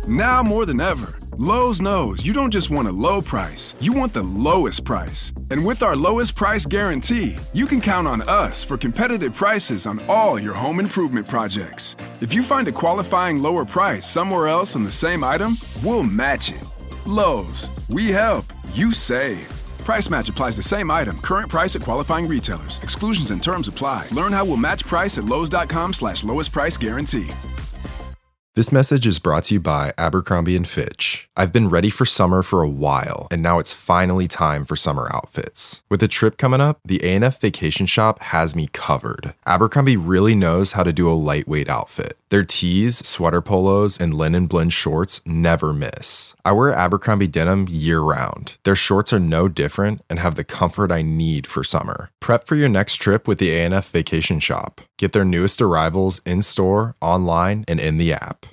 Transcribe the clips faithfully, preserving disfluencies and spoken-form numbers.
Now more than ever, Lowe's knows you don't just want a low price, you want the lowest price. And with our lowest price guarantee, you can count on us for competitive prices on all your home improvement projects. If you find a qualifying lower price somewhere else on the same item, we'll match it. Lowe's, we help, you save. Price match applies the same item, current price at qualifying retailers. Exclusions and terms apply. Learn how we'll match price at lowes.com slash lowest price guarantee. This message is brought to you by Abercrombie and Fitch. I've been ready for summer for a while, and now it's finally time for summer outfits. With the trip coming up, the A and F Vacation Shop has me covered. Abercrombie really knows how to do a lightweight outfit. Their tees, sweater polos, and linen blend shorts never miss. I wear Abercrombie denim year-round. Their shorts are no different and have the comfort I need for summer. Prep for your next trip with the A and F Vacation Shop. Get their newest arrivals in-store, online, and in the app.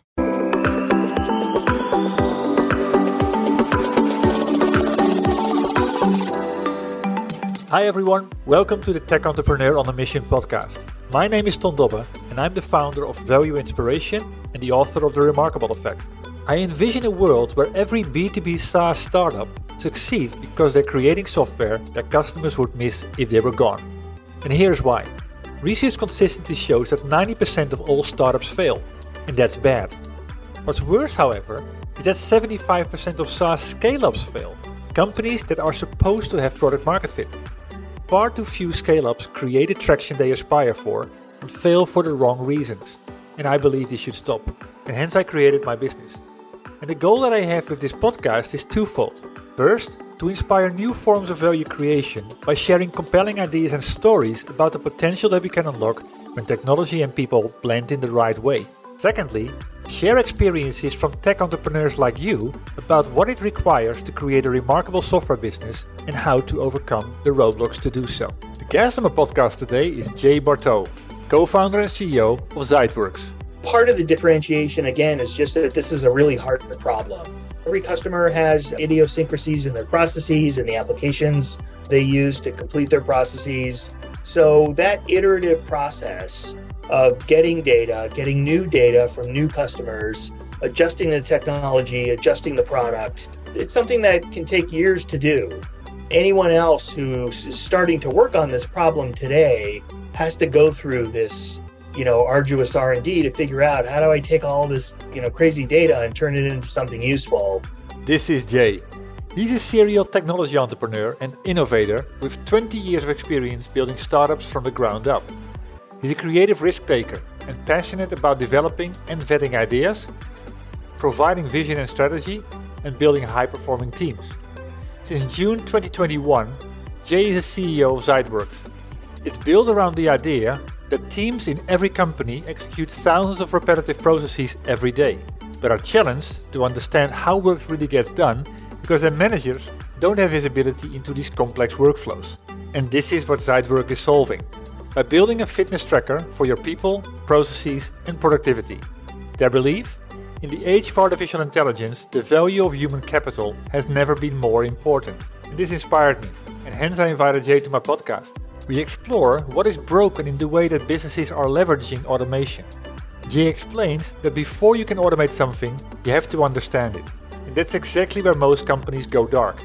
Hi everyone, welcome to the Tech Entrepreneur on a Mission podcast. My name is Ton Dobbe and I'm the founder of Value Inspiration and the author of The Remarkable Effect. I envision a world where every B two B SaaS startup succeeds because they're creating software that customers would miss if they were gone. And here's why. Research consistently shows that ninety percent of all startups fail, and that's bad. What's worse, however, is that seventy-five percent of SaaS scale-ups fail, companies that are supposed to have product market fit. Far too few scale-ups create the traction they aspire for and fail for the wrong reasons. And I believe this should stop. And hence I created my business. And the goal that I have with this podcast is twofold. First, to inspire new forms of value creation by sharing compelling ideas and stories about the potential that we can unlock when technology and people blend in the right way. Secondly, share experiences from tech entrepreneurs like you about what it requires to create a remarkable software business and how to overcome the roadblocks to do so. The guest on my podcast today is Jay Barteau, co-founder and C E O of Zyteworks. Part of the differentiation, again, is just that this is a really hard problem. Every customer has idiosyncrasies in their processes and the applications they use to complete their processes. So that iterative process of getting data, getting new data from new customers, adjusting the technology, adjusting the product, it's something that can take years to do. Anyone else who's starting to work on this problem today has to go through this, you know, arduous R and D to figure out how do I take all this, you know, crazy data and turn it into something useful. This is Jay. He's a serial technology entrepreneur and innovator with twenty years of experience building startups from the ground up. He's a creative risk taker and passionate about developing and vetting ideas, providing vision and strategy, and building high-performing teams. Since June twenty twenty-one, Jay is the C E O of Zyteworks. It's built around the idea that teams in every company execute thousands of repetitive processes every day, but are challenged to understand how work really gets done because their managers don't have visibility into these complex workflows. And this is what Zyteworks is solving, by building a fitness tracker for your people, processes, and productivity. Their belief? In the age of artificial intelligence, the value of human capital has never been more important. And this inspired me, and hence I invited Jay to my podcast. We explore what is broken in the way that businesses are leveraging automation. Jay explains that before you can automate something, you have to understand it. And that's exactly where most companies go dark.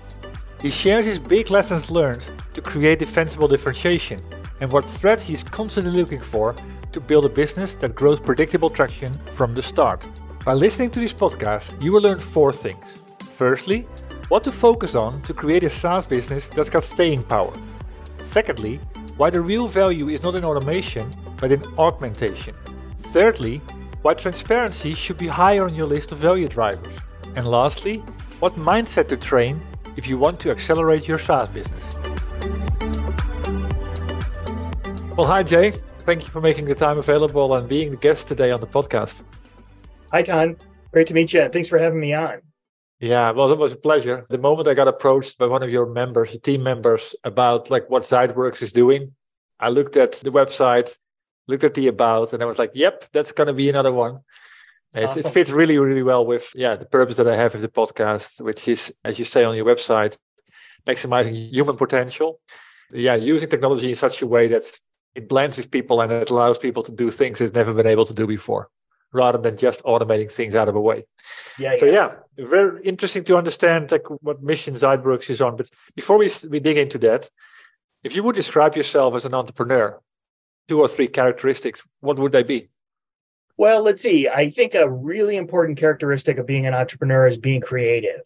He shares his big lessons learned to create defensible differentiation and what threat he's constantly looking for to build a business that grows predictable traction from the start. By listening to this podcast, you will learn four things. Firstly, what to focus on to create a SaaS business that's got staying power. Secondly, why the real value is not in automation, but in augmentation. Thirdly, why transparency should be higher on your list of value drivers. And lastly, what mindset to train if you want to accelerate your SaaS business. Well, hi Jay. Thank you for making the time available and being the guest today on the podcast. Hi, Ton. Great to meet you. Thanks for having me on. Yeah, well, it was a pleasure. The moment I got approached by one of your members, team members, about like what Zyteworks is doing, I looked at the website, looked at the about, and I was like, yep, that's going to be another one. It, awesome. It fits really, really well with yeah the purpose that I have of the podcast, which is, as you say on your website, maximizing human potential. Yeah, using technology in such a way that it blends with people and it allows people to do things they've never been able to do before. rather than just automating things out of the way. Yeah. So yeah. yeah, very interesting to understand like what mission Zyteworks is on. But before we we dig into that, if you would describe yourself as an entrepreneur, two or three characteristics, what would they be? Well, let's see. I think a really important characteristic of being an entrepreneur is being creative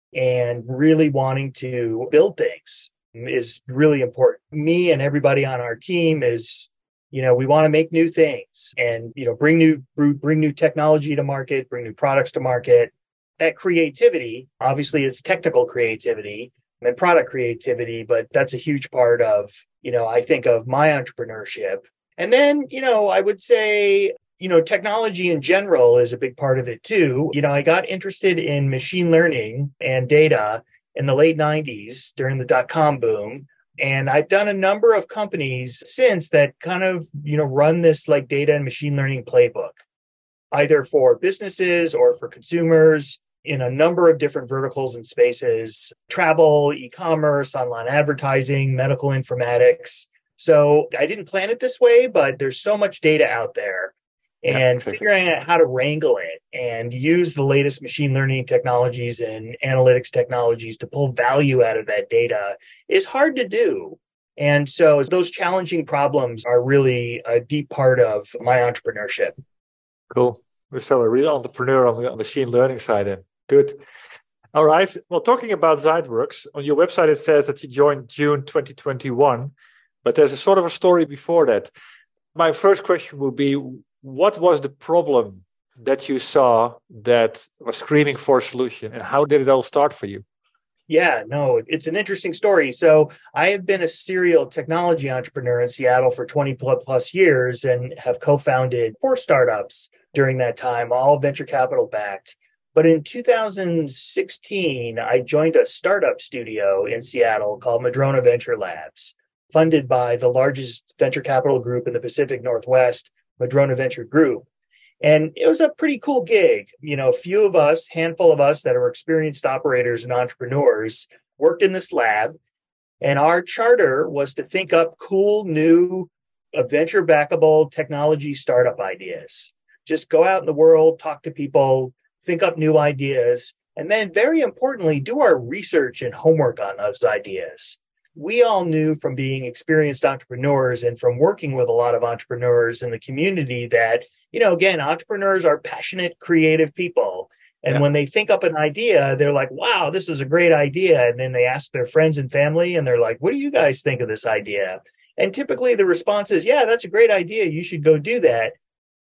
and really wanting to build things is really important. Me and everybody on our team is, you know, we want to make new things and, you know, bring new, bring new technology to market, bring new products to market. That creativity, obviously it's technical creativity and product creativity, but that's a huge part of, you know, I think of my entrepreneurship. And then, you know, I would say, you know, technology in general is a big part of it too. You know, I got interested in machine learning and data in the late nineties during the dot-com boom. And I've done a number of companies since that kind of, you know, run this like data and machine learning playbook, either for businesses or for consumers in a number of different verticals and spaces, travel, e-commerce, online advertising, medical informatics. So I didn't plan it this way, but there's so much data out there. And yeah, exactly. Figuring out how to wrangle it and use the latest machine learning technologies and analytics technologies to pull value out of that data is hard to do. And so those challenging problems are really a deep part of my entrepreneurship. Cool. So a real entrepreneur on the machine learning side then. Good. All right. Well, talking about Zyteworks, on your website it says that you joined June twenty twenty-one, but there's a sort of a story before that. My first question would be, what was the problem that you saw that was screaming for a solution, and how did it all start for you? Yeah, no, it's an interesting story. So I have been a serial technology entrepreneur in Seattle for twenty plus years and have co-founded four startups during that time, all venture capital backed. But in two thousand sixteen, I joined a startup studio in Seattle called Madrona Venture Labs, funded by the largest venture capital group in the Pacific Northwest, Madrona Venture Group. And it was a pretty cool gig. You know, a few of us, handful of us that are experienced operators and entrepreneurs worked in this lab. And our charter was to think up cool, new, venture backable technology startup ideas. Just go out in the world, talk to people, think up new ideas, and then very importantly, do our research and homework on those ideas. We all knew from being experienced entrepreneurs and from working with a lot of entrepreneurs in the community that, you know, again, entrepreneurs are passionate, creative people. And yeah. When they think up an idea, they're like, wow, this is a great idea. And then they ask their friends and family and they're like, what do you guys think of this idea? And typically the response is, yeah, that's a great idea. You should go do that.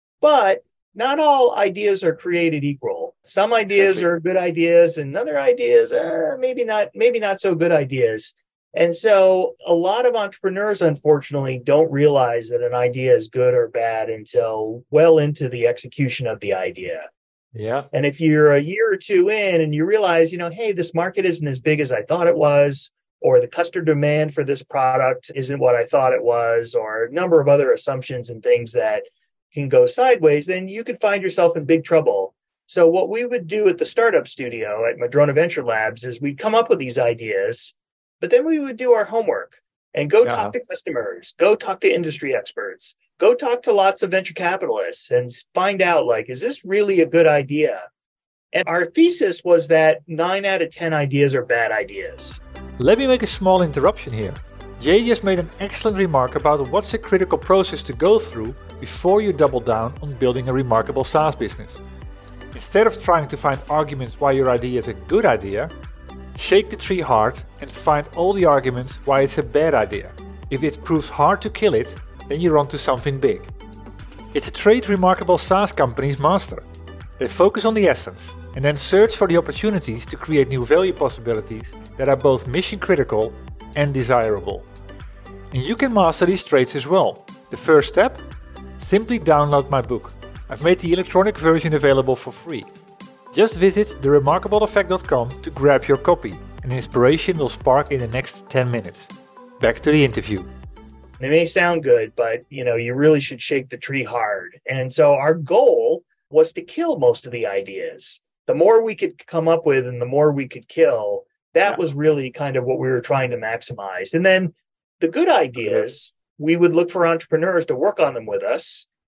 But not all ideas are created equal. Some ideas exactly. are good ideas and other ideas, uh, maybe not, maybe not so good ideas. And so a lot of entrepreneurs, unfortunately, don't realize that an idea is good or bad until well into the execution of the idea. Yeah. And if you're a year or two in and you realize, you know, hey, this market isn't as big as I thought it was, or the customer demand for this product isn't what I thought it was, or a number of other assumptions and things that can go sideways, then you could find yourself in big trouble. So what we would do at the startup studio at Madrona Venture Labs is we'd come up with these ideas, but then we would do our homework and go uh-huh. talk to customers, go talk to industry experts, go talk to lots of venture capitalists and find out, like, is this really a good idea? And our thesis was that nine out of ten ideas are bad ideas. Let me make a small interruption here. Jay just made an excellent remark about what's a critical process to go through before you double down on building a remarkable SaaS business. Instead of trying to find arguments why your idea is a good idea, shake the tree hard and find all the arguments why it's a bad idea. If it proves hard to kill it, then you're onto something big. It's a trait remarkable SaaS companies master. They focus on the essence and then search for the opportunities to create new value possibilities that are both mission critical and desirable. And you can master these traits as well. The first step? Simply download my book. I've made the electronic version available for free. Just visit the remarkable effect dot com to grab your copy, and inspiration will spark in the next ten minutes. Back to the interview. They may sound good, but you know, you really should shake the tree hard. And so our goal was to kill most of the ideas. The more we could come up with and the more we could kill, that yeah. was really kind of what we were trying to maximize. And then the good ideas, we would look for entrepreneurs to work on them with us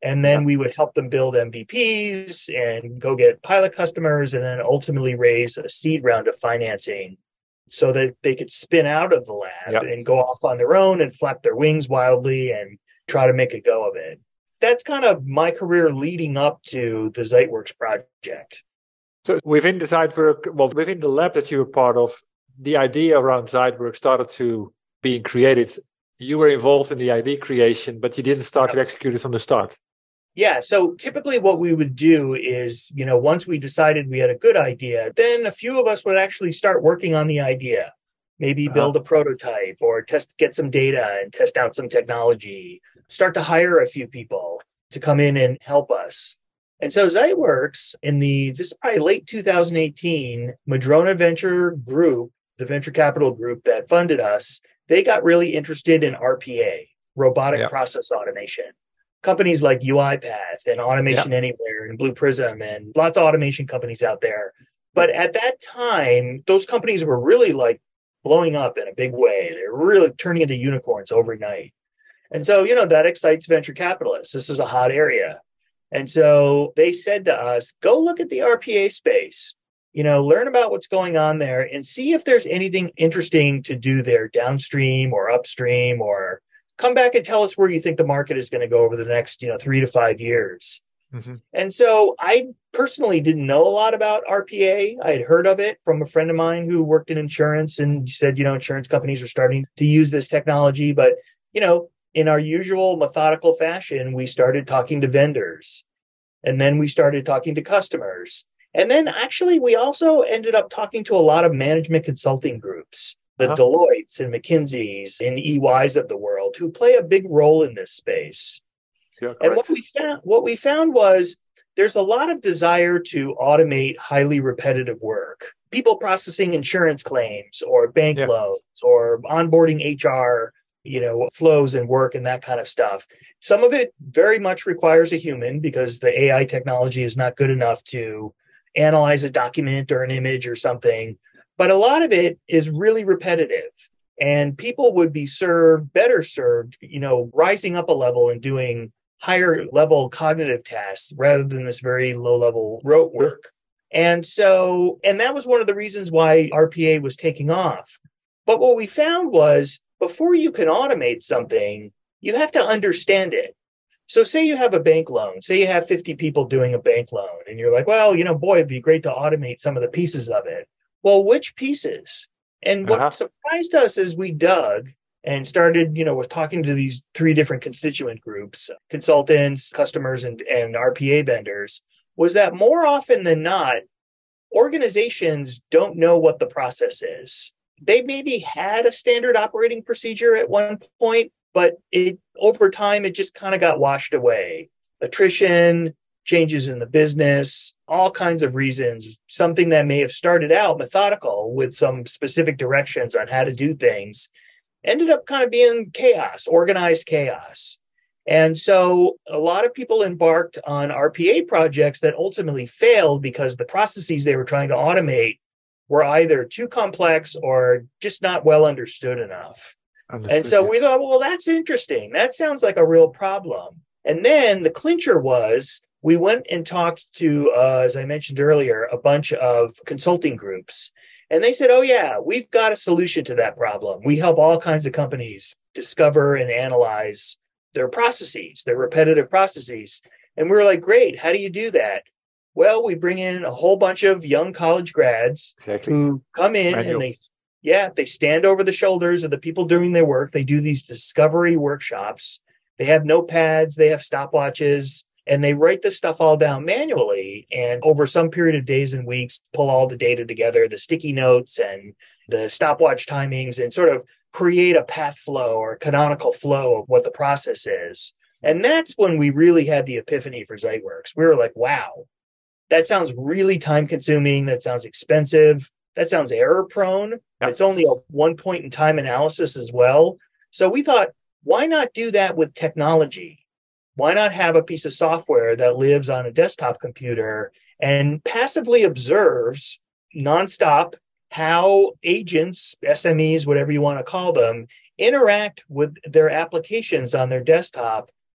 And then Yeah. we would help them build M V Ps and go get pilot customers and then ultimately raise a seed round of financing so that they could spin out of the lab Yeah. and go off on their own and flap their wings wildly and try to make a go of it. That's kind of my career leading up to the Zeitworks project. So within the Zeitwork, well, within the lab that you were part of, the idea around Zeitwork started to being created. You were involved in the idea creation, but you didn't start to execute it from the start. Yeah. So typically what we would do is, you know, once we decided we had a good idea, then a few of us would actually start working on the idea, maybe Uh-huh. build a prototype or test, get some data and test out some technology, start to hire a few people to come in and help us. And so Zeitworks in the, this is probably late two thousand eighteen, Madrona Venture Group, the venture capital group that funded us, they got really interested in R P A, robotic Yeah. process automation. Companies like UiPath and Automation Yeah. Anywhere and Blue Prism and lots of automation companies out there. But at that time, those companies were really like blowing up in a big way. They're really turning into unicorns overnight. And so, you know, that excites venture capitalists. This is a hot area. And so they said to us, go look at the R P A space, you know, learn about what's going on there and see if there's anything interesting to do there downstream or upstream, or come back and tell us where you think the market is going to go over the next, you know, three to five years. Mm-hmm. And so I personally didn't know a lot about R P A. I had heard of it from a friend of mine who worked in insurance and said, you know, insurance companies are starting to use this technology. But, you know, in our usual methodical fashion, we started talking to vendors and then we started talking to customers. And then actually, we also ended up talking to a lot of management consulting groups, the Uh-huh. Deloittes and McKinseys and E Ys of the world who play a big role in this space. Yeah, And what correct. we found, what we found was there's a lot of desire to automate highly repetitive work. People processing insurance claims or bank Yeah. loans or onboarding H R, you know, flows and work and that kind of stuff. Some of it very much requires a human because the A I technology is not good enough to analyze a document or an image or something. But a lot of it is really repetitive. And people would be served, better served, you know, rising up a level and doing higher level cognitive tasks rather than this very low level rote work. And so, and that was one of the reasons why R P A was taking off. But what we found was before you can automate something, you have to understand it. So say you have a bank loan, say you have fifty people doing a bank loan, and you're like, well, you know, boy, it'd be great to automate some of the pieces of it. Well, which pieces? And what Uh-huh. surprised us as we dug and started, you know, with talking to these three different constituent groups, consultants, customers, and, and R P A vendors, was that more often than not, organizations don't know what the process is. They maybe had a standard operating procedure at one point, but it over time, it just kind of got washed away. Attrition, changes in the business, all kinds of reasons. Something that may have started out methodical with some specific directions on how to do things ended up kind of being chaos, organized chaos. And so a lot of people embarked on R P A projects that ultimately failed because the processes they were trying to automate were either too complex or just not well understood enough. Understood, And so yeah. we thought, well, that's interesting. That sounds like a real problem. And then the clincher was we went and talked to, uh, as I mentioned earlier, a bunch of consulting groups. And they said, oh, yeah, we've got a solution to that problem. We help all kinds of companies discover and analyze their processes, their repetitive processes. And we were like, great, how do you do that? Well, we bring in a whole bunch of young college grads Exactly. who come in Manual. and they, yeah, they stand over the shoulders of the people doing their work. They do these discovery workshops. They have notepads, they have stopwatches, and they write this stuff all down manually. And over some period of days and weeks, pull all the data together, the sticky notes and the stopwatch timings, and sort of create a path flow or canonical flow of what the process is. And that's when we really had the epiphany for Zeitworks. We were like, wow, that sounds really time consuming. That sounds expensive. That sounds error prone. Yeah. It's only a one point in time analysis as well. So we thought, why not do that with technology? Why not have a piece of software that lives on a desktop computer and passively observes nonstop how agents, S M Es, whatever you want to call them, interact with their applications on their desktop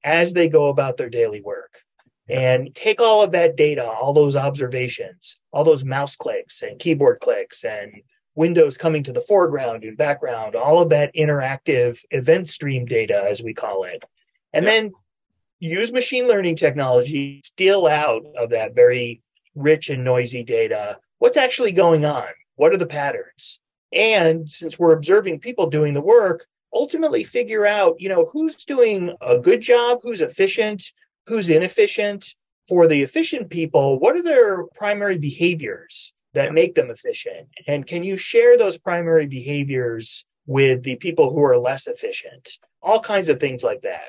as they go about their daily work. And take all of that data, all those observations, all those mouse clicks and keyboard clicks and windows coming to the foreground and background, all of that interactive event stream data, as we call it. And yeah. then use machine learning technology, steal out of that very rich and noisy data what's actually going on, what are the patterns. And since we're observing people doing the work, ultimately figure out, you know, who's doing a good job, who's efficient, who's inefficient. For the efficient people, what are their primary behaviors that make them efficient? And can you share those primary behaviors with the people who are less efficient? All kinds of things like that.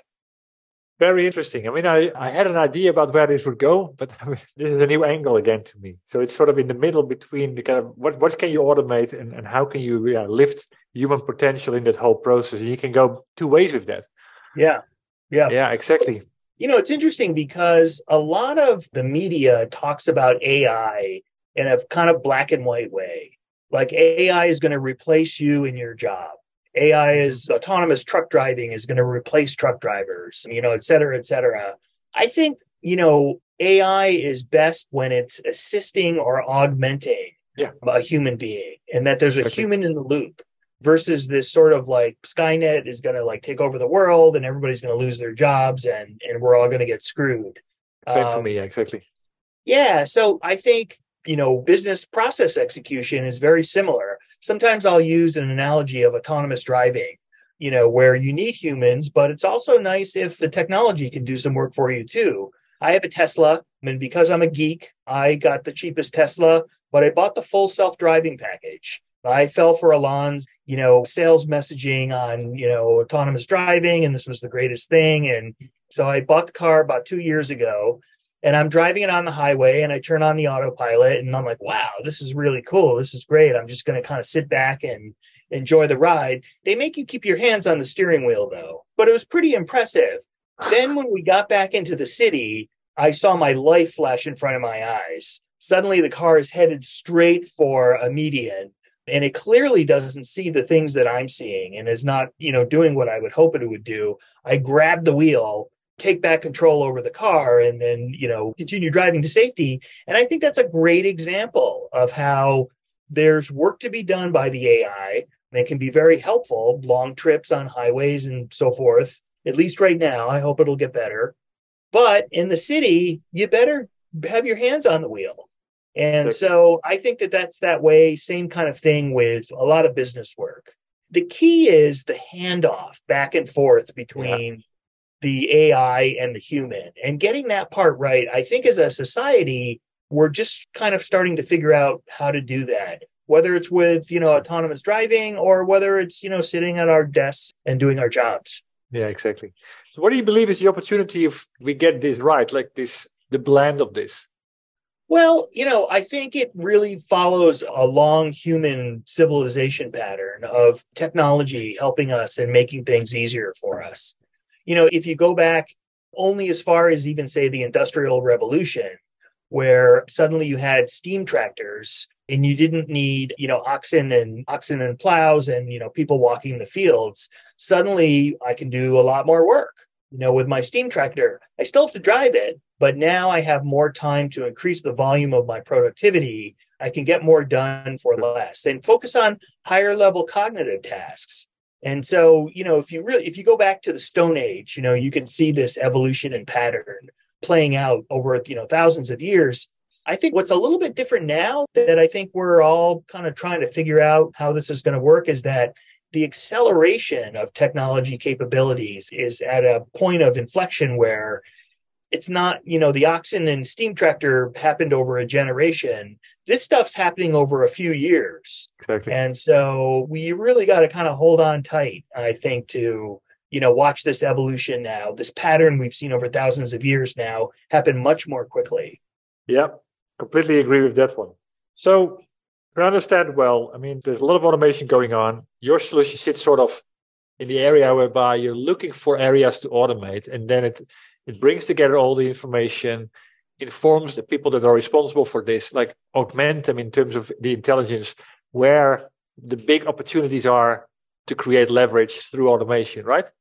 Very interesting. I mean, I, I had an idea about where this would go, but this is a new angle again to me. So it's sort of in the middle between the kind of what, what can you automate and, and how can you yeah, lift human potential in that whole process? And you can go two ways with that. Yeah. Yeah. Yeah, exactly. You know, it's interesting because a lot of the media talks about A I in a kind of black and white way. Like A I is going to replace you in your job. A I is autonomous truck driving is going to replace truck drivers, you know, et cetera, et cetera. I think, you know, A I is best when it's assisting or augmenting yeah. a human being and that there's a okay. human in the loop. Versus this sort of like Skynet is going to like take over the world and everybody's going to lose their jobs and, and we're all going to get screwed. Same um, for me, yeah, exactly. Yeah. So I think, you know, business process execution is very similar. Sometimes I'll use an analogy of autonomous driving, you know, where you need humans, but it's also nice if the technology can do some work for you too. I have a Tesla, and because I'm a geek, I got the cheapest Tesla, but I bought the full self-driving package. I fell for Elon's, you know, sales messaging on, you know, autonomous driving, and this was the greatest thing. And so I bought the car about two years ago, and I'm driving it on the highway, and I turn on the autopilot, and I'm like, wow, this is really cool. This is great. I'm just going to kind of sit back and enjoy the ride. They make you keep your hands on the steering wheel, though, but it was pretty impressive. Then when we got back into the city, I saw my life flash in front of my eyes. Suddenly, the car is headed straight for a median. And it clearly doesn't see the things that I'm seeing and is not, you know, doing what I would hope it would do. I grab the wheel, take back control over the car, and then, you know, continue driving to safety. And I think that's a great example of how there's work to be done by the A I. And it can be very helpful, long trips on highways and so forth, at least right now. I hope it'll get better. But in the city, you better have your hands on the wheel. And so I think that that's that way, same kind of thing with a lot of business work. The key is the handoff back and forth between yeah. the A I and the human, and getting that part right. I think as a society, we're just kind of starting to figure out how to do that, whether it's with, you know, autonomous driving or whether it's, you know, sitting at our desks and doing our jobs. Yeah, exactly. So what do you believe is the opportunity if we get this right, like this, the blend of this? Well, you know, I think it really follows a long human civilization pattern of technology helping us and making things easier for us. You know, if you go back only as far as even, say, the Industrial Revolution, where suddenly you had steam tractors and you didn't need, you know, oxen and oxen and plows and, you know, people walking the fields. Suddenly I can do a lot more work. You know, with my steam tractor, I still have to drive it, but now I have more time to increase the volume of my productivity. I can get more done for less and focus on higher level cognitive tasks. And so, you know, if you really, if you go back to the Stone Age, you know, you can see this evolution and pattern playing out over, you know, thousands of years. I think what's a little bit different now that I think we're all kind of trying to figure out how this is going to work is that the acceleration of technology capabilities is at a point of inflection where it's not, you know, the oxen and steam tractor happened over a generation. This stuff's happening over a few years. Exactly. And so we really got to kind of hold on tight, I think, to, you know, watch this evolution now. This pattern we've seen over thousands of years now happen much more quickly. Yeah, completely agree with that one. So to understand well, I mean, there's a lot of automation going on. Your solution sits sort of in the area whereby you're looking for areas to automate, and then it it brings together all the information, informs the people that are responsible for this, like augment them in terms of the intelligence, where the big opportunities are to create leverage through automation, right?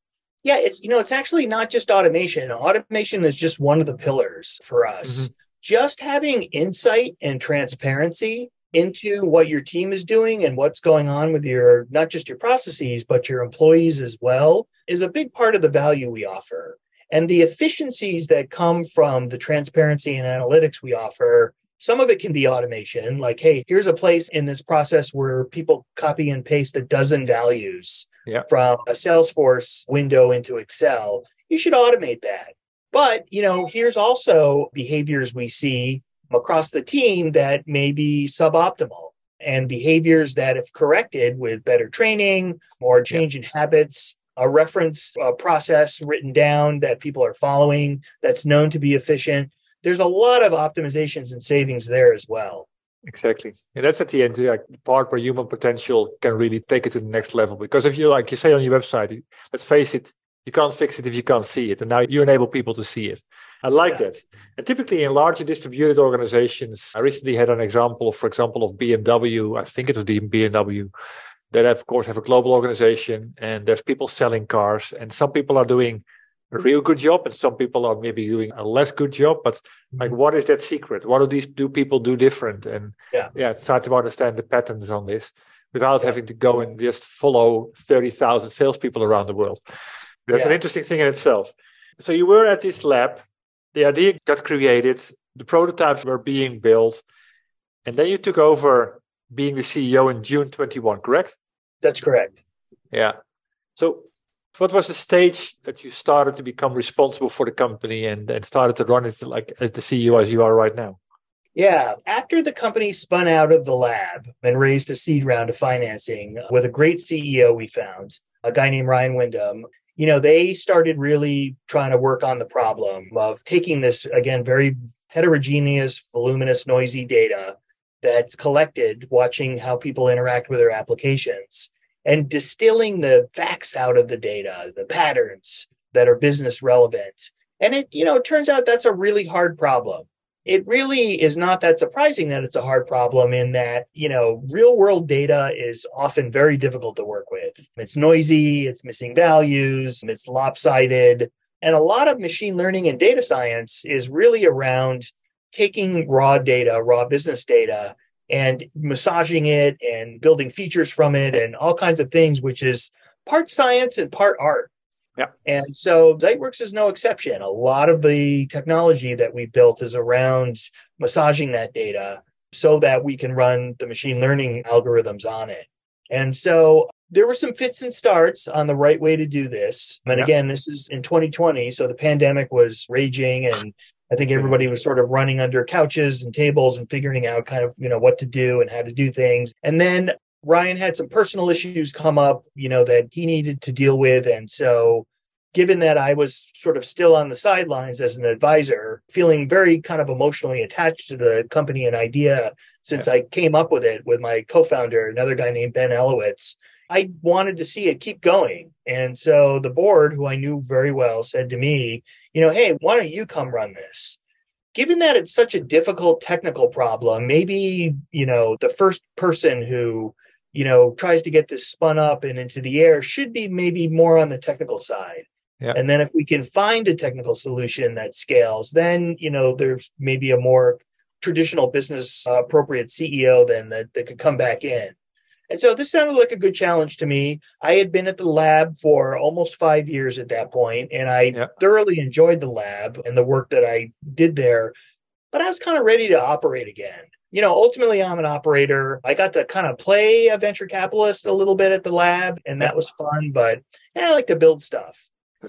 Yeah, it's you know, it's actually not just automation. Automation is just one of the pillars for us. Mm-hmm. Just having insight and transparency into what your team is doing and what's going on with your, not just your processes, but your employees as well, is a big part of the value we offer. And the efficiencies that come from the transparency and analytics we offer, some of it can be automation, like, hey, here's a place in this process where people copy and paste a dozen values yeah. from a Salesforce window into Excel. You should automate that. But, you know, here's also behaviors we see across the team that may be suboptimal, and behaviors that, if corrected with better training or change in habits, a reference a process written down that people are following that's known to be efficient, there's a lot of optimizations and savings there as well. Exactly. And that's at the end, like, the part where human potential can really take it to the next level. Because if you, like you say on your website, let's face it, you can't fix it if you can't see it. And now you enable people to see it. I like yeah. that. And typically in larger distributed organizations, I recently had an example, for example, of B M W. I think it was B M W. That, of course, have a global organization, and there's people selling cars. And some people are doing a real good job, and some people are maybe doing a less good job. But like, what is that secret? What do these do people do different? And yeah, yeah it's hard to understand the patterns on this without yeah. having to go and just follow thirty thousand salespeople around the world. That's yeah. an interesting thing in itself. So you were at this lab, the idea got created, the prototypes were being built, and then you took over being the C E O in June twenty-one, correct? That's correct. Yeah. So what was the stage that you started to become responsible for the company and, and started to run it like as the C E O as you are right now? Yeah. After the company spun out of the lab and raised a seed round of financing with a great C E O we found, a guy named Ryan Windham, you know, they started really trying to work on the problem of taking this, again, very heterogeneous, voluminous, noisy data that's collected, watching how people interact with their applications, and distilling the facts out of the data, the patterns that are business relevant. And it, you know, it turns out that's a really hard problem. It really is not that surprising that it's a hard problem, in that, you know, real world data is often very difficult to work with. It's noisy, it's missing values, it's lopsided. And a lot of machine learning and data science is really around taking raw data, raw business data, and massaging it and building features from it and all kinds of things, which is part science and part art. Yeah. And so Zeitworks is no exception. A lot of the technology that we built is around massaging that data so that we can run the machine learning algorithms on it. And so there were some fits and starts on the right way to do this. And yeah. again, this is in twenty twenty. So the pandemic was raging, and I think everybody was sort of running under couches and tables and figuring out kind of, you know, what to do and how to do things. And then Ryan had some personal issues come up, you know, that he needed to deal with. And so given that I was sort of still on the sidelines as an advisor, feeling very kind of emotionally attached to the company and idea since yeah. I came up with it with my co-founder, another guy named Ben Elowitz, I wanted to see it keep going. And so the board, who I knew very well, said to me, you know, hey, why don't you come run this? Given that it's such a difficult technical problem, maybe, you know, the first person who, you know, tries to get this spun up and into the air should be maybe more on the technical side. Yeah. And then if we can find a technical solution that scales, then, you know, there's maybe a more traditional business uh, appropriate C E O then that, that could come back in. And so this sounded like a good challenge to me. I had been at the lab for almost five years at that point, and I yeah. thoroughly enjoyed the lab and the work that I did there. But I was kind of ready to operate again. You know, ultimately, I'm an operator. I got to kind of play a venture capitalist a little bit at the lab, and that was fun. But yeah, I like to build stuff.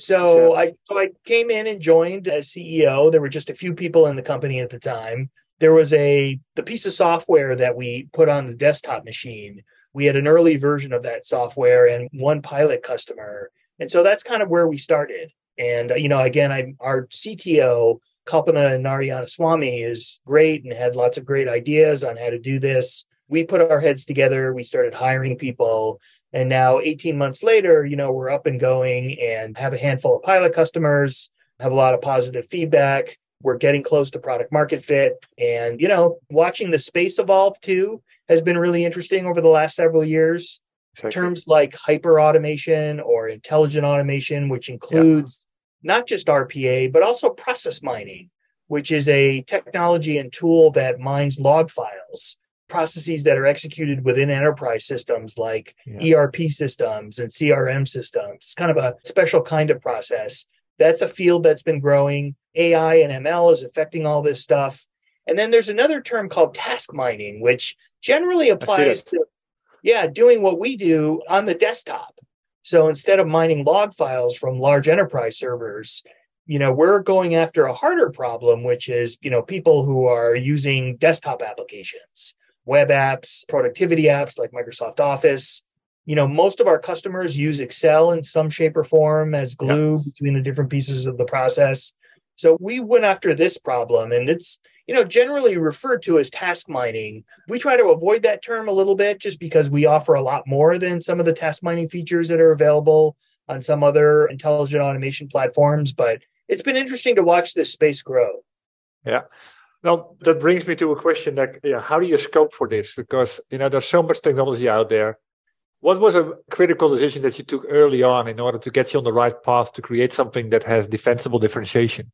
So I, so I came in and joined as C E O. There were just a few people in the company at the time. There was a the piece of software that we put on the desktop machine. We had an early version of that software and one pilot customer. And so that's kind of where we started. And, you know, again, I, our C T O, Kalpana Narayanaswamy, is great and had lots of great ideas on how to do this. We put our heads together. We started hiring people. And now eighteen months later, you know, we're up and going and have a handful of pilot customers, have a lot of positive feedback. We're getting close to product market fit. And, you know, watching the space evolve too has been really interesting over the last several years. Exactly. Terms like hyper automation or intelligent automation, which includes yeah. not just R P A, but also process mining, which is a technology and tool that mines log files, processes that are executed within enterprise systems like yeah. E R P systems and C R M systems. It's kind of a special kind of process. That's a field that's been growing. A I and M L is affecting all this stuff. And then there's another term called task mining, which generally applies to, yeah, doing what we do on the desktop. So instead of mining log files from large enterprise servers, you know, we're going after a harder problem, which is, you know, people who are using desktop applications, web apps, productivity apps like Microsoft Office. You know, most of our customers use Excel in some shape or form as glue yeah. between the different pieces of the process. So we went after this problem, and it's, you know, generally referred to as task mining. We try to avoid that term a little bit just because we offer a lot more than some of the task mining features that are available on some other intelligent automation platforms. But it's been interesting to watch this space grow. Yeah. Well, that brings me to a question like, yeah, how do you scope for this? Because, you know, there's so much technology out there. What was a critical decision that you took early on in order to get you on the right path to create something that has defensible differentiation?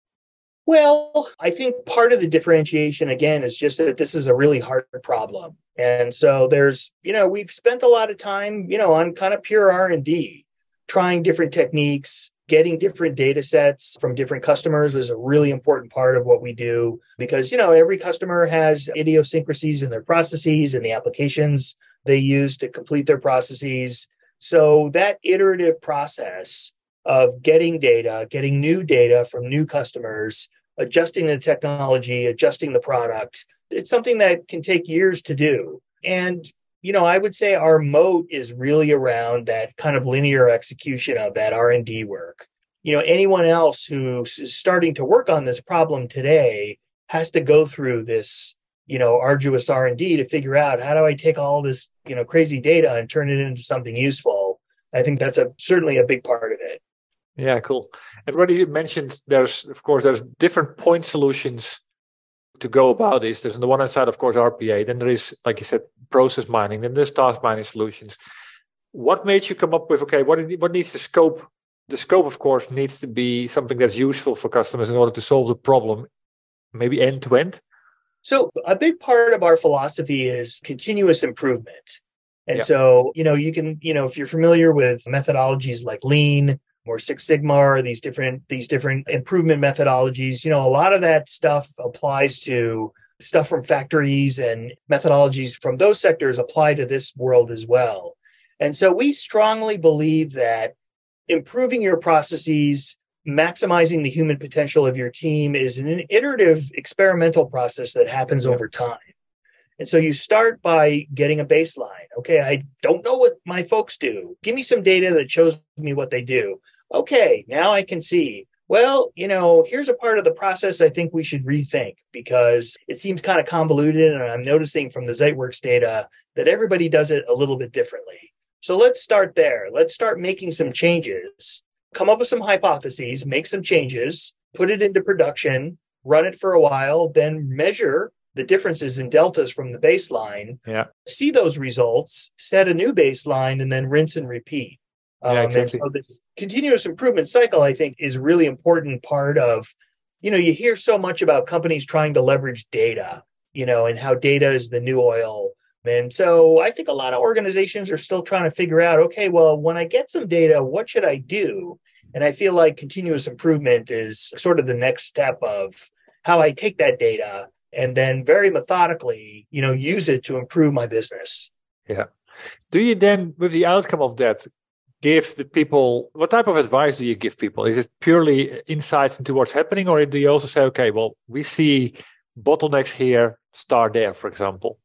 Well, I think part of the differentiation, again, is just that this is a really hard problem. And so there's, you know, we've spent a lot of time, you know, on kind of pure R and D, trying different techniques, getting different data sets from different customers is a really important part of what we do because, you know, every customer has idiosyncrasies in their processes and the applications they use to complete their processes. So that iterative process of getting data, getting new data from new customers, adjusting the technology, adjusting the product, it's something that can take years to do. And, you know, I would say our moat is really around that kind of linear execution of that R and D work. You know, anyone else who is starting to work on this problem today has to go through this, you know, arduous R and D to figure out how do I take all this, you know, crazy data and turn it into something useful. I think that's a certainly a big part of it. Yeah, cool. And already you mentioned there's, of course, there's different point solutions to go about this. There's on the one hand side, of course, R P A. Then there is, like you said, process mining. Then there's task mining solutions. What made you come up with, okay, what, what needs the scope? The scope, of course, needs to be something that's useful for customers in order to solve the problem, maybe end to end. So a big part of our philosophy is continuous improvement. And yeah. so, you know, you can, you know, if you're familiar with methodologies like Lean or Six Sigma, or these different these different improvement methodologies, you know, a lot of that stuff applies to stuff from factories, and methodologies from those sectors apply to this world as well. And so we strongly believe that improving your processes, maximizing the human potential of your team is an iterative experimental process that happens yeah. over time. And so you start by getting a baseline. Okay, I don't know what my folks do. Give me some data that shows me what they do. Okay, now I can see, well, you know, here's a part of the process I think we should rethink because it seems kind of convoluted. And I'm noticing from the Zeitworks data that everybody does it a little bit differently. So let's start there. Let's start making some changes, come up with some hypotheses, make some changes, put it into production, run it for a while, then measure the differences in deltas from the baseline, yeah. see those results, set a new baseline, and then rinse and repeat. Um, yeah, exactly. And so this continuous improvement cycle, I think, is a really important part of, you know, you hear so much about companies trying to leverage data, you know, and how data is the new oil. And so I think a lot of organizations are still trying to figure out, okay, well, when I get some data, what should I do? And I feel like continuous improvement is sort of the next step of how I take that data and then very methodically, you know, use it to improve my business. Yeah. Do you then, with the outcome of that, give the people, what type of advice do you give people? Is it purely insights into what's happening, or do you also say, okay, well, we see bottlenecks here, start there, for example?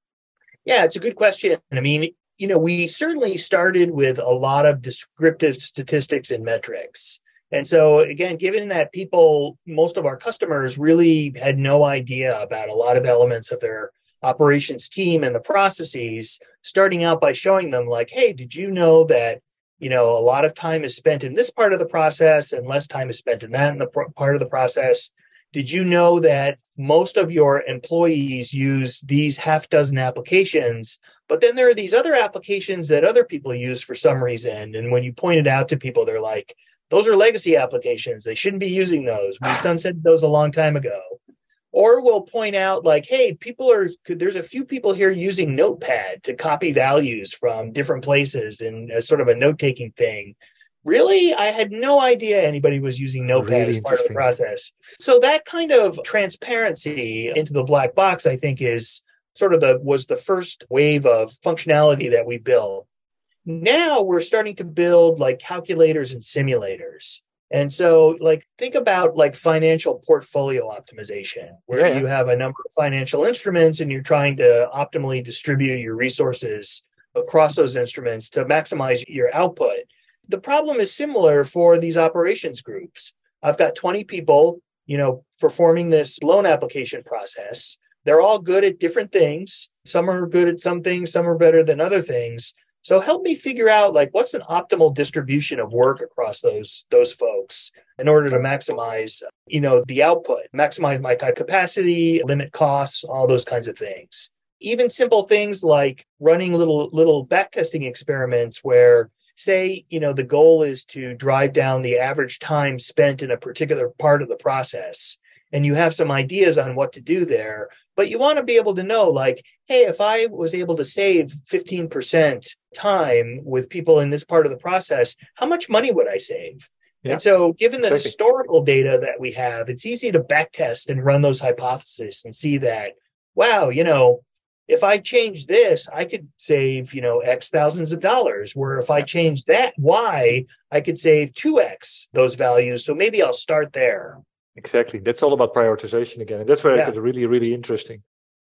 Yeah, it's a good question. I mean, you know, we certainly started with a lot of descriptive statistics and metrics. And so, again, given that people, most of our customers really had no idea about a lot of elements of their operations team and the processes, starting out by showing them like, hey, did you know that, you know, a lot of time is spent in this part of the process and less time is spent in that in the pr- part of the process? did you know that most of your employees use these half dozen applications, but then there are these other applications that other people use for some reason. And when you point it out to people, they're like, those are legacy applications. They shouldn't be using those. We sunsetted those a long time ago. Or we'll point out like, hey, people are, there's a few people here using Notepad to copy values from different places and as sort of a note-taking thing. Really? I had no idea anybody was using Notepad Really as part of the process. So that kind of transparency into the black box, I think, is sort of the was the first wave of functionality that we built. Now we're starting to build like calculators and simulators. And so like think about like financial portfolio optimization, where yeah. you have a number of financial instruments and you're trying to optimally distribute your resources across those instruments to maximize your output. The problem is similar for these operations groups. I've got twenty people, you know, performing this loan application process. They're all good at different things. Some are good at some things, some are better than other things. So help me figure out like what's an optimal distribution of work across those those folks in order to maximize, you know, the output, maximize my capacity, limit costs, all those kinds of things. Even simple things like running little little backtesting experiments where say, you know, the goal is to drive down the average time spent in a particular part of the process, and you have some ideas on what to do there, but you want to be able to know, like, hey, if I was able to save fifteen percent time with people in this part of the process, how much money would I save? Yeah. And so given the exactly. historical data that we have, it's easy to backtest and run those hypotheses and see that, wow, you know, if I change this, I could save, you know, X thousands of dollars, where if I change that Y, I could save two X those values. So maybe I'll start there. Exactly. That's all about prioritization again. And that's where yeah. it gets really, really interesting.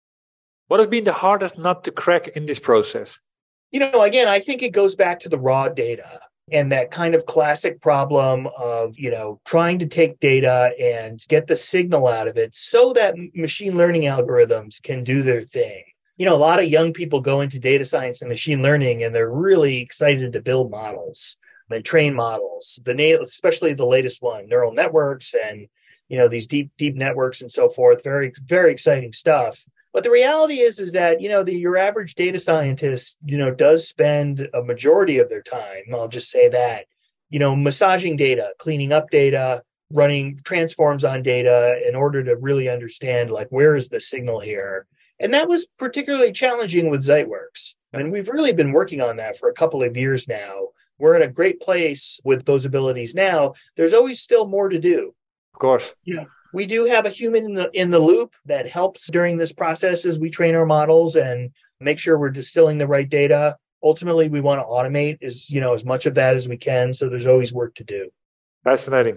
What has been the hardest nut to crack in this process? You know, again, I think it goes back to the raw data and that kind of classic problem of, you know, trying to take data and get the signal out of it so that machine learning algorithms can do their thing. You know, a lot of young people go into data science and machine learning, and they're really excited to build models and train models, the especially the latest one, neural networks and, you know, these deep, deep networks and so forth. Very, very exciting stuff. But the reality is, is that, you know, the, your average data scientist, you know, does spend a majority of their time, I'll just say that, you know, massaging data, cleaning up data, running transforms on data in order to really understand, like, where is the signal here? And that was particularly challenging with Ziteworks. And we've really been working on that for a couple of years now. We're in a great place with those abilities now. There's always still more to do. Of course. You know, we do have a human in the, in the loop that helps during this process as we train our models and make sure we're distilling the right data. Ultimately, we want to automate as, you know, as much of that as we can. So there's always work to do. Fascinating.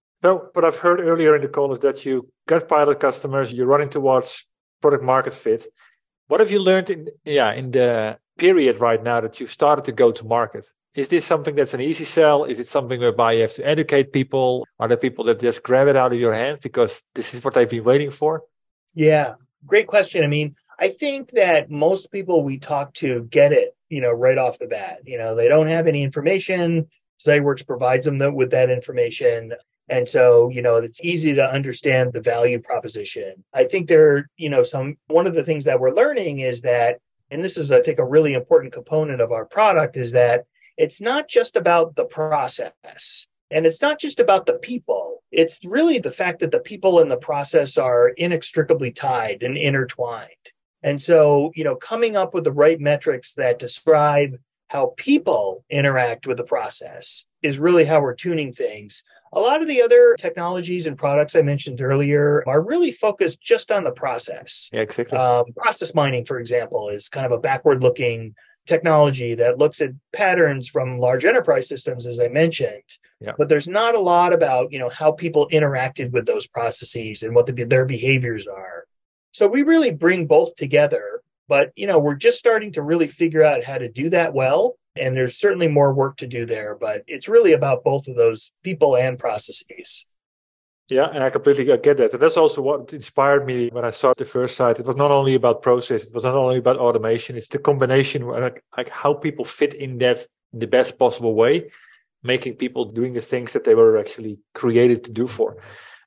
So what I've heard earlier in the call is that you got pilot customers, you're running towards product market fit. What have you learned in yeah in the period right now that you've started to go to market? Is this something that's an easy sell? Is it something whereby you have to educate people? Are there people that just grab it out of your hands because this is what they've been waiting for? Yeah, great question. I mean, I think that most people we talk to get it, you know, right off the bat. You know, they don't have any information. Ziteworks provides them with that information. And so, you know, it's easy to understand the value proposition. I think there, you know, some, one of the things that we're learning is that, and this is, I think, a really important component of our product, is that it's not just about the process and it's not just about the people. It's really the fact that the people and the process are inextricably tied and intertwined. And so, you know, coming up with the right metrics that describe how people interact with the process is really how we're tuning things. A lot of the other technologies and products I mentioned earlier are really focused just on the process. Yeah, exactly. Um, process mining, for example, is kind of a backward-looking technology that looks at patterns from large enterprise systems, as I mentioned. Yeah. But there's not a lot about, you know, how people interacted with those processes and what the, their behaviors are. So we really bring both together. But, you know, we're just starting to really figure out how to do that well. And there's certainly more work to do there, but it's really about both of those people and processes. Yeah, and I completely get that. And that's also what inspired me when I saw the first site. It was not only about process, it was not only about automation, it's the combination, like, like how people fit in that in the best possible way, making people doing the things that they were actually created to do for.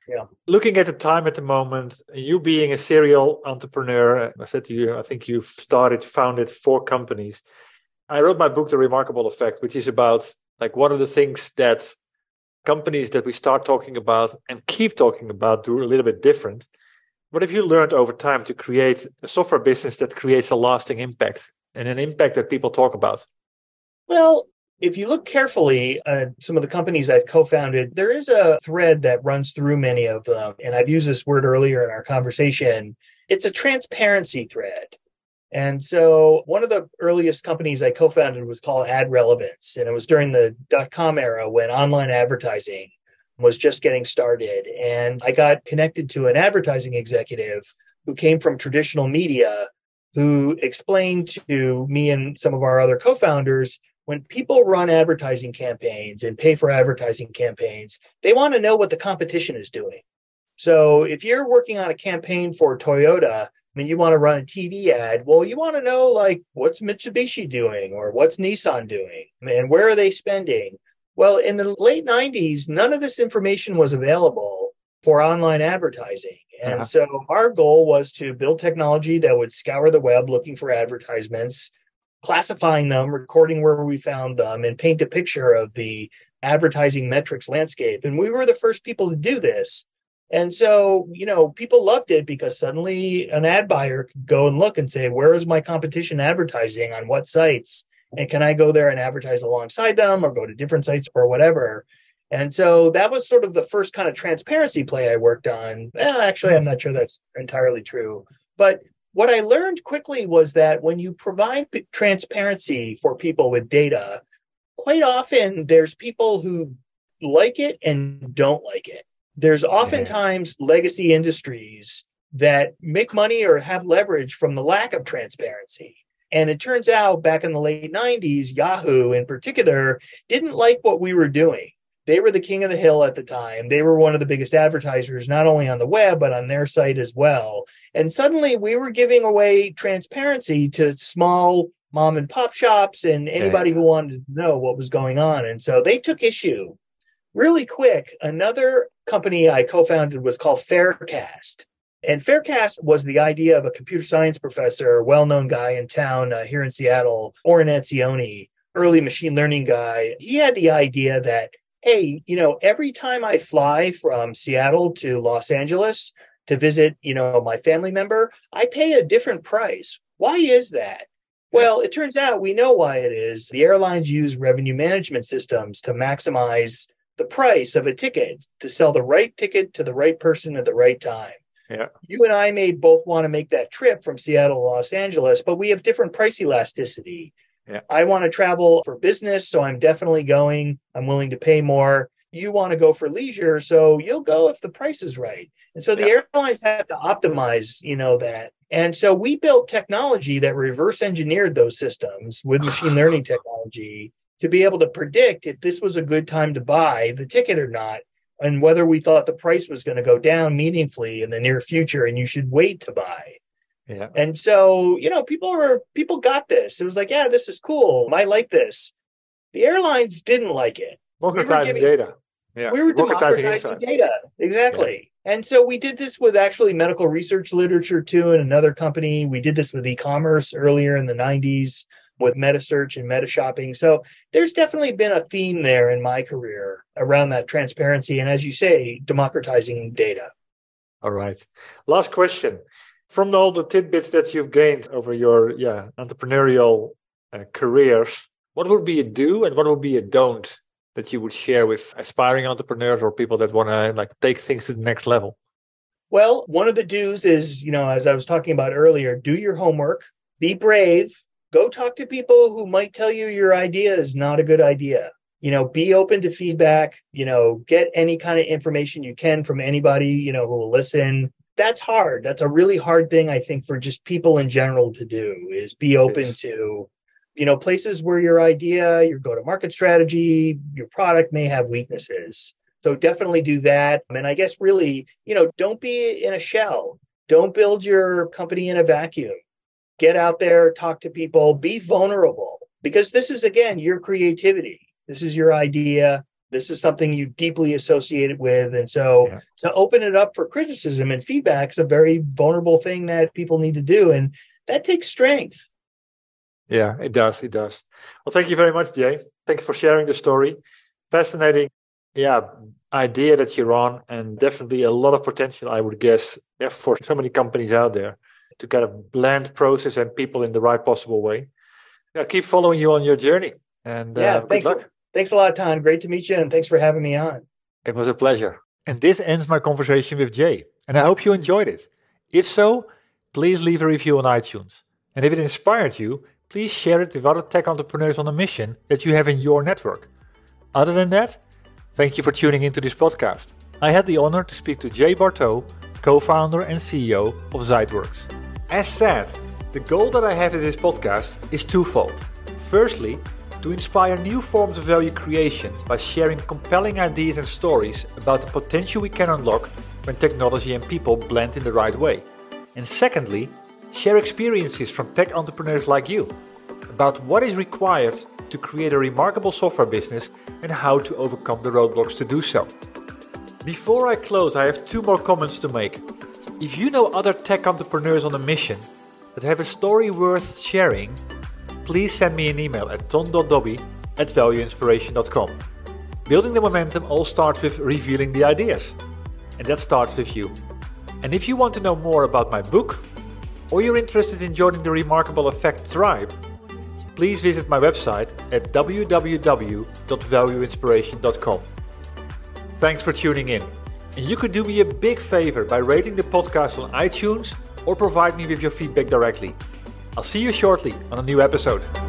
Yeah. Looking at the time at the moment, you being a serial entrepreneur, I said to you, I think you've started, founded four companies. I wrote my book, The Remarkable Effect, which is about like what are the things that companies that we start talking about and keep talking about do a little bit different. What have you learned over time to create a software business that creates a lasting impact and an impact that people talk about? Well, if you look carefully at some of the companies I've co-founded, there is a thread that runs through many of them. And I've used this word earlier in our conversation. It's a transparency thread. And so one of the earliest companies I co-founded was called Ad Relevance. And it was during the dot-com era when online advertising was just getting started. And I got connected to an advertising executive who came from traditional media, who explained to me and some of our other co-founders, when people run advertising campaigns and pay for advertising campaigns, they want to know what the competition is doing. So if you're working on a campaign for Toyota, I mean, you want to run a T V ad, well, you want to know, like, what's Mitsubishi doing or what's Nissan doing and where are they spending? Well, in the late nineties, none of this information was available for online advertising. And uh-huh. so our goal was to build technology that would scour the web looking for advertisements, classifying them, recording where we found them, and paint a picture of the advertising metrics landscape. And we were the first people to do this. And so, you know, people loved it because suddenly an ad buyer could go and look and say, where is my competition advertising on what sites? And can I go there and advertise alongside them or go to different sites or whatever? And so that was sort of the first kind of transparency play I worked on. Well, actually, I'm not sure that's entirely true. But what I learned quickly was that when you provide transparency for people with data, quite often there's people who like it and don't like it. There's oftentimes legacy industries that make money or have leverage from the lack of transparency. And it turns out back in the late nineties, Yahoo in particular didn't like what we were doing. They were the king of the hill at the time. They were one of the biggest advertisers, not only on the web, but on their site as well. And suddenly we were giving away transparency to small mom and pop shops and anybody who wanted to know what was going on. And so they took issue really quick. Another company I co-founded was called Faircast. And Faircast was the idea of a computer science professor, a well-known guy in town uh, here in Seattle, Oren Etzioni, early machine learning guy. He had the idea that, hey, you know, every time I fly from Seattle to Los Angeles to visit, you know, my family member, I pay a different price. Why is that? Well, it turns out we know why it is. The airlines use revenue management systems to maximize the price of a ticket, to sell the right ticket to the right person at the right time. Yeah. You and I may both want to make that trip from Seattle to Los Angeles, but we have different price elasticity. Yeah. I want to travel for business, so I'm definitely going. I'm willing to pay more. You want to go for leisure, so you'll go if the price is right. And so the yeah. airlines have to optimize, you know, that. And so we built technology that reverse engineered those systems with machine learning technology to be able to predict if this was a good time to buy the ticket or not, and whether we thought the price was going to go down meaningfully in the near future and you should wait to buy. Yeah. And so, you know, people were, people got this. It was like, yeah, this is cool. I like this. The airlines didn't like it. Democratizing we giving, data. Yeah. We were democratizing data. Exactly. Yeah. And so we did this with actually medical research literature too in another company. We did this with e-commerce earlier in the nineties with meta search and meta shopping. So there's definitely been a theme there in my career around that transparency. And as you say, democratizing data. All right. Last question. From all the tidbits that you've gained over your yeah entrepreneurial uh, careers, what would be a do and what would be a don't that you would share with aspiring entrepreneurs or people that want to like take things to the next level? Well, one of the do's is, you know, as I was talking about earlier, do your homework, be brave, go talk to people who might tell you your idea is not a good idea. You know, be open to feedback, you know, get any kind of information you can from anybody, you know, who will listen. That's hard. That's a really hard thing, I think, for just people in general to do, is be open yes. to, you know, places where your idea, your go-to-market strategy, your product may have weaknesses. So definitely do that. And I guess really, you know, don't be in a shell. Don't build your company in a vacuum. Get out there, talk to people, be vulnerable, because this is, again, your creativity. This is your idea. This is something you deeply associated with. And so yeah. to open it up for criticism and feedback is a very vulnerable thing that people need to do. And that takes strength. Yeah, it does. It does. Well, thank you very much, Jay. Thank you for sharing the story. Fascinating, yeah, idea that you're on, and definitely a lot of potential, I would guess, yeah, for so many companies out there to kind of blend process and people in the right possible way. Yeah, keep following you on your journey. And yeah, uh, thanks. Good luck. Thanks a lot, Ton. Great to meet you, and thanks for having me on. It was a pleasure. And this ends my conversation with Jay, and I hope you enjoyed it. If so, please leave a review on iTunes. And if it inspired you, please share it with other tech entrepreneurs on a mission that you have in your network. Other than that, thank you for tuning into this podcast. I had the honor to speak to Jay Barteau, co-founder and C E O of Zyteworks. As said, the goal that I have in this podcast is twofold. Firstly, to inspire new forms of value creation by sharing compelling ideas and stories about the potential we can unlock when technology and people blend in the right way. And secondly, share experiences from tech entrepreneurs like you about what is required to create a remarkable software business and how to overcome the roadblocks to do so. Before I close, I have two more comments to make. If you know other tech entrepreneurs on a mission that have a story worth sharing, please send me an email at ton dot dobby at value inspiration dot com. Building the momentum all starts with revealing the ideas, and that starts with you. And if you want to know more about my book, or you're interested in joining the Remarkable Effect tribe, please visit my website at w w w dot value inspiration dot com. Thanks for tuning in. And you could do me a big favor by rating the podcast on iTunes or provide me with your feedback directly. I'll see you shortly on a new episode.